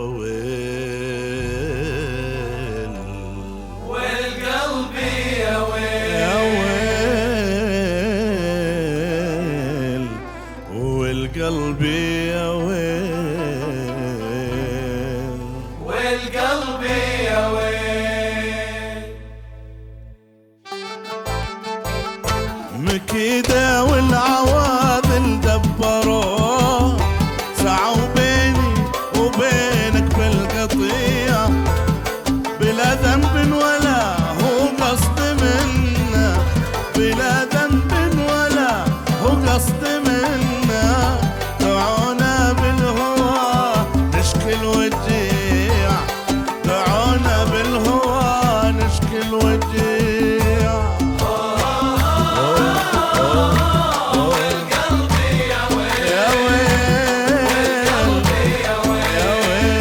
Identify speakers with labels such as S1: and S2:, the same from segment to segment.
S1: ويل
S2: والقلب يا ويل
S1: يا ويل والقلب يا ويل
S2: والقلب يا ويل.
S1: مكيدة والعواذل دبروه سعوا بيني وبينك بالقضية بلا ذنب ولا هو قصد منا، بلا ذنب ولا هو قصد منا. دعونا بالهوى نشكي الوجيع، دعونا بالهوى نشكي الوجيع.
S2: والقلب يا ويل
S1: يا ويل
S2: يا ويل.
S1: يا ويل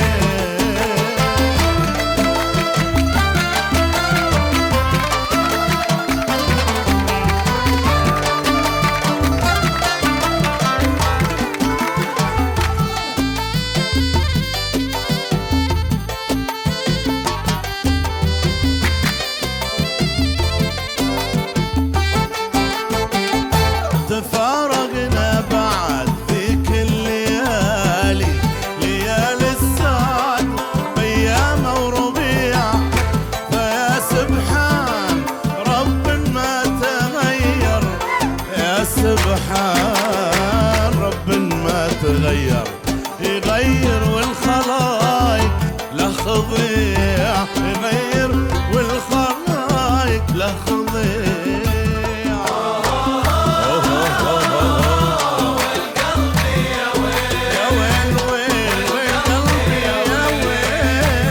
S1: تفارقنا بعد ذيك الليالي، ليالي السعد بأيام وربيع. فيا سبحان رب ما تغير، يا سبحان رب ما تغير. يغير والخلايق له خضيع، يغير والخلايق له خضيع.
S2: والقلب يا ويل
S1: يا ويل ويل ويل قلبي يا ويل.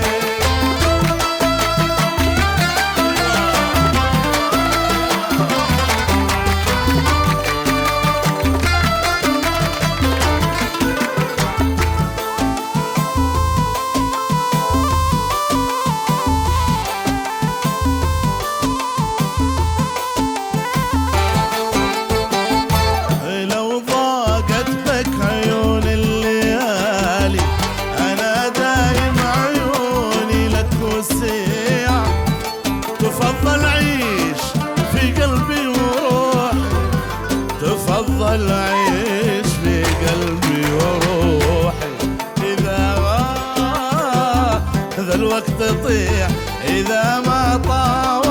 S1: لو ضاقت بك عيون الليالي أنا دايم عيوني لك وسيع. تفضل عيش في قلبي وروحي، تفضل عيش في قلبي وروحي. إذا غاب ذا الوقت طيح، إذا ما طاوع